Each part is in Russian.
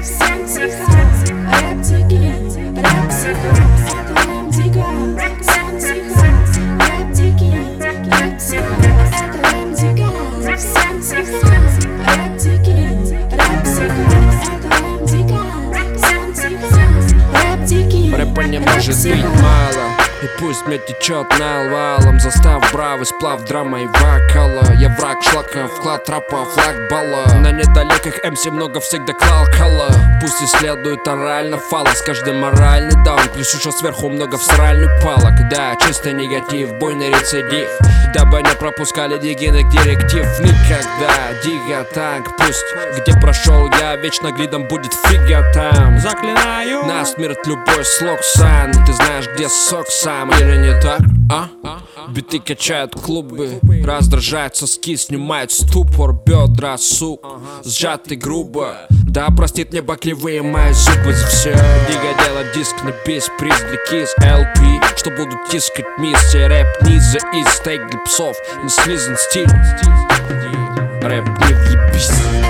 всем тихо. Рэп-тики, рэп-психо, это рэп-дига. Всем тихо. Рэп-тики, рэп-психо, это рэп-дига. Всем тихо. Рэп-тики, рэп-психо, это рэп-дига. Всем тихо. Рэп-тики. Рэпа не может быть мало, и пусть мне течет налвалом. Застав бравый сплав, драма и вокала. Я враг шлака, вклад трапа, флаг балла. На недалеких МС много всегда клал кала. Пусть исследуют орально фалос, каждый моральный даун. Плюс еще сверху много всральных палок. Да, чистый негатив, буйный рецидив, дабы не пропускали дигинок директив. Никогда, дига танк, пусть где прошел я, вечно глидом будет фига там. Заклинаю На смерть любой слог сан. Ты знаешь, где сок сам, или не так, а? Биты качают клубы, раздражают соски, снимают ступор. Бедра, сук, сжаты грубо. Да простит мне баклевые мои зубы за все. Дига делает диск на бис, приз для кис, LP, что будут тискать миссия. Рэп низа и стейк для псов, не слизан стиль. Рэп не въебись.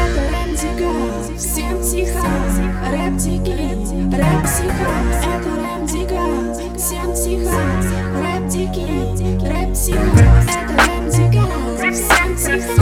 Всем тихо. Рэп-тики, рэп-психо, это рэп-дига. Всем тихо. Рэп-тики, рэп-психо, это рэп-дига. Всем тихо.